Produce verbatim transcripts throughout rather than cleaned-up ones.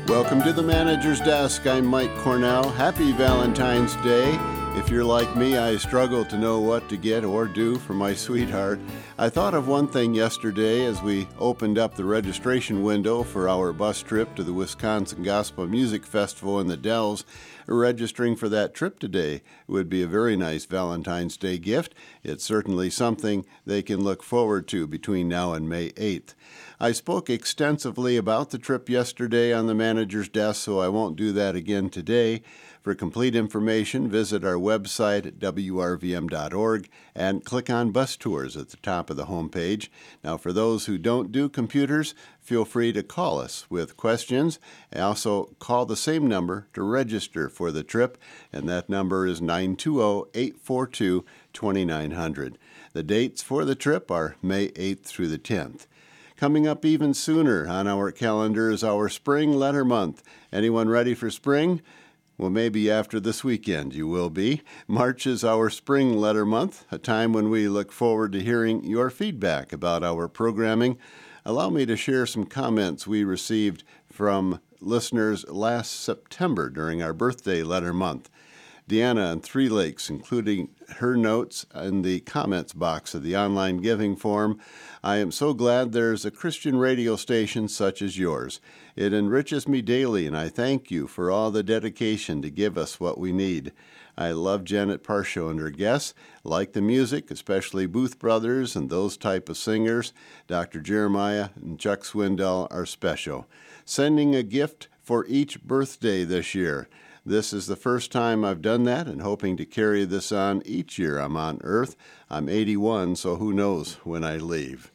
Welcome to the Manager's Desk. I'm Mike Cornell. Happy Valentine's Day. If you're like me, I struggle to know what to get or do for my sweetheart. I thought of one thing yesterday as we opened up the registration window for our bus trip to the Wisconsin Gospel Music Festival in the Dells. Registering for that trip today would be a very nice Valentine's Day gift. It's certainly something they can look forward to between now and May eighth. I spoke extensively about the trip yesterday on the Manager's Desk, so I won't do that again today. For complete information, visit our website at w r v m dot org and click on Bus Tours at the top of the homepage. Now, for those who don't do computers, feel free to call us with questions. And also call the same number to register for the trip, and that number is nine two zero, eight four two, two nine zero zero. The dates for the trip are May eighth through the tenth. Coming up even sooner on our calendar is our Spring Letter Month. Anyone ready for spring? Well, maybe after this weekend you will be. March is our Spring Letter Month, a time when we look forward to hearing your feedback about our programming. Allow me to share some comments we received from listeners last September during our birthday letter month. Deanna in Three Lakes, including her notes in the comments box of the online giving form. I am so glad there's a Christian radio station such as yours. It enriches me daily, and I thank you for all the dedication to give us what we need. I love Janet Parshow and her guests, like the music, especially Booth Brothers and those type of singers. Doctor Jeremiah and Chuck Swindoll are special. Sending a gift for each birthday this year. This is the first time I've done that and hoping to carry this on each year I'm on Earth. I'm eighty-one, so who knows when I leave.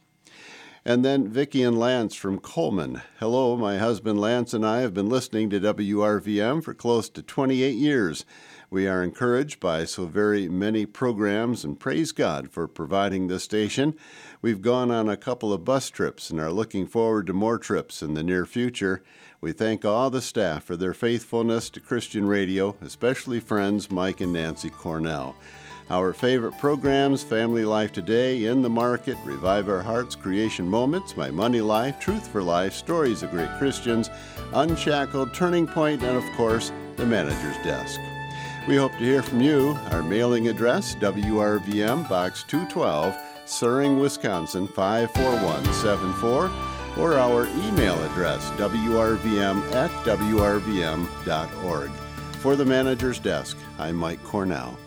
And then Vicki and Lance from Coleman. Hello, my husband Lance and I have been listening to W R V M for close to twenty-eight years. We are encouraged by so very many programs and praise God for providing this station. We've gone on a couple of bus trips and are looking forward to more trips in the near future. We thank all the staff for their faithfulness to Christian radio, especially friends Mike and Nancy Cornell. Our favorite programs, Family Life Today, In the Market, Revive Our Hearts, Creation Moments, My Money Life, Truth for Life, Stories of Great Christians, Unshackled, Turning Point, and of course, The Manager's Desk. We hope to hear from you. Our mailing address, W R V M, Box two twelve, Suring, Wisconsin, five four one seven four, or our email address, w r v m at w r v m dot org. For the Manager's Desk, I'm Mike Cornell.